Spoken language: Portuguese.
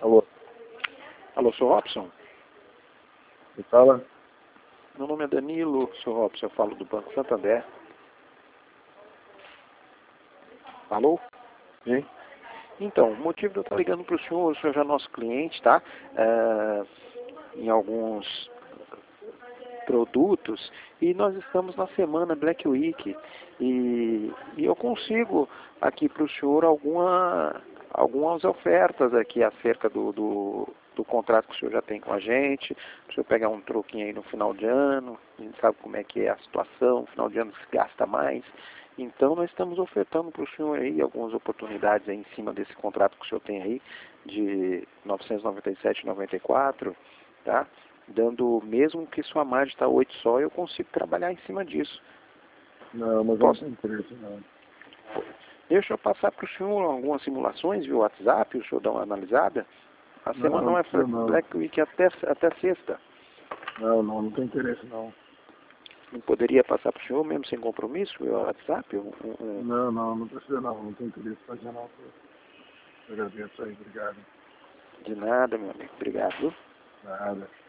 Alô, Alô, sou Robson? me fala? Meu nome é Danilo, sou Robson, eu falo do Banco Santander. Alô? Sim? Então, o motivo de eu estar ligando para o senhor já é nosso cliente, tá? Em alguns produtos, e nós estamos na semana Black Week, e eu consigo aqui para o senhor algumas ofertas aqui acerca do contrato que o senhor já tem com a gente, para o senhor pegar um troquinho aí no final de ano, a gente sabe como é que é a situação, no final de ano se gasta mais, então nós estamos ofertando para o senhor aí algumas oportunidades aí em cima desse contrato que o senhor tem aí, de R$ 997,94, tá? Dando, mesmo que sua margem está 8 só, eu consigo trabalhar em cima disso. Não, mas eu não tenho interesse, não. Deixa eu passar para o senhor algumas simulações via WhatsApp, o senhor dá uma analisada. A semana Não, não é não, Black Week até sexta. não tem interesse, não. Não poderia passar para o senhor mesmo sem compromisso via WhatsApp? Não precisa não tem interesse em fazer não. Eu agradeço aí, obrigado. De nada, meu amigo. Obrigado. Nada.